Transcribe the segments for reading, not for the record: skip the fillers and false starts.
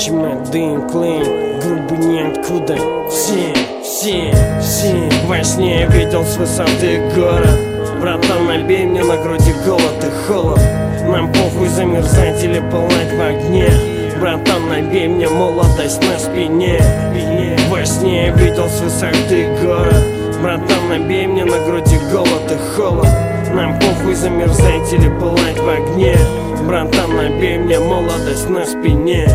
Чемет, дым, клин, грубо ниоткуда. Все во сне я видел с высоты город. Братан, набей мне на груди голод и холод. Нам похуй замерзать или пылать в огне. Братан, набей мне молодость на спине. Во сне я видел с высоты город. Братан, набей мне на груди голод и холод. Нам похуй замерзать или пылать в огне. Братан, набей мне молодость на спине.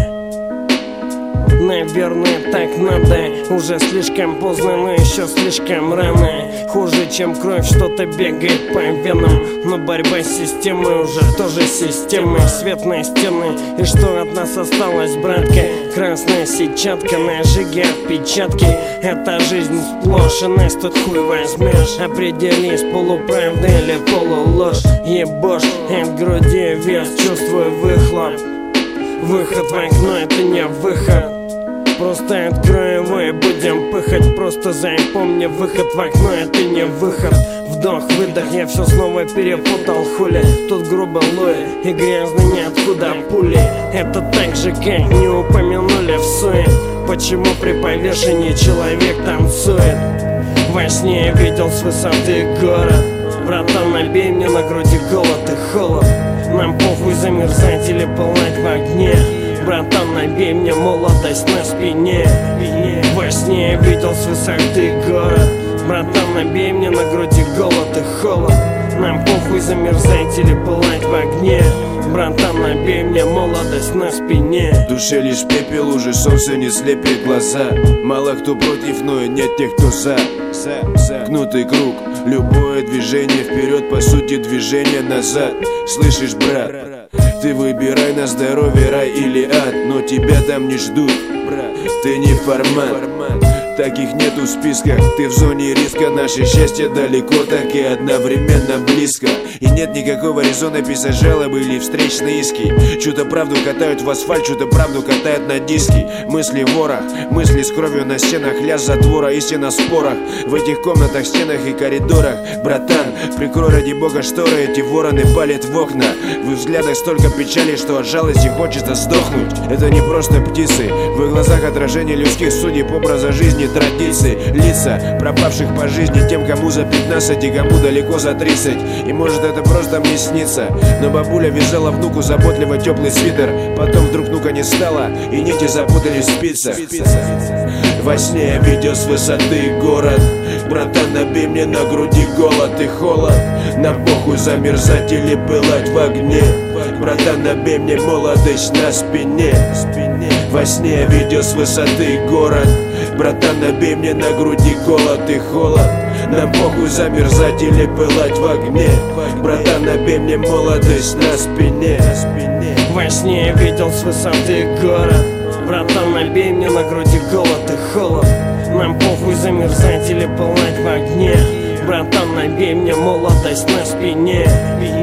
Наверное, так надо. Уже слишком поздно, но еще слишком рано. Хуже, чем кровь, что-то бегает по венам. Но борьба с системой уже тоже системой. Свет на стены, и что от нас осталось, братка? Красная сетчатка, ножиги, отпечатки. Это жизнь сплошь, и нас тут хуй возьмешь. Определись, полуправда или полуложь. Ебошь, от груди вес, чувствую выхлоп. Выход в окно, это не выход. Просто открой его и будем пыхать. Просто запомни, выход в окно — это не выход. Вдох, выдох, я все снова перепутал, хули. Тут грубо лоя и грязно ниоткуда пули. Это так же, как не упомянули в суе. Почему при повешении человек танцует? Во сне я видел с высоты город. Братан, набей мне на груди голод и холод. Нам похуй замерзать или пылать в огне. Братан, набей мне молодость на спине. Во сне я видел с высоты город. Братан, набей мне на груди голод и холод. Нам похуй замерзать или пылать в огне. Братан, набей мне молодость на спине. В душе лишь пепел, уже солнце не слепит глаза. Мало кто против, но и нет тех, кто за. Гнутый круг, любое движение вперед, по сути движение назад. Слышишь, брат? Ты выбирай на здоровье, рай или ад, но тебя там не ждут, брат. Ты не формат, таких нету в списках. Ты в зоне риска, наше счастье далеко, так и одновременно близко. И нет никакого резона писать жалобы или встречные иски. Чью-то правду катают в асфальт, чью-то правду катают на диски. Мысли в ворох, мысли с кровью на стенах, лязг затвора, истина в спорах. В этих комнатах, стенах и коридорах. Братан, прикрой ради бога шторы, эти вороны палят в окна. В их взглядах столько печали, что от жалости хочется сдохнуть. Это не просто птицы, в их глазах отражение людских судеб, образа жизни, традиций. Лица пропавших по жизни, тем, кому за 15 и кому далеко за 30. И может это просто мне снится, но бабуля вязала внуку заботливо теплый свитер. Потом вдруг внука не стало, и нити запутались в спицах. Во сне я видел с высоты город. Братан, набей мне на груди голод и холод. Нам похуй замерзать или пылать в огне. Братан, набей мне молодость на спине. Во сне я видел с высоты город. Братан, набей мне на груди голод и холод. Нам похуй замерзать или пылать в огне. Братан, набей мне молодость на спине. Во сне я видел с высоты город. Братан, набей мне на груди голод и холод. Нам похуй замерзать или пылать в огне. Братан, набей мне молодость на спине.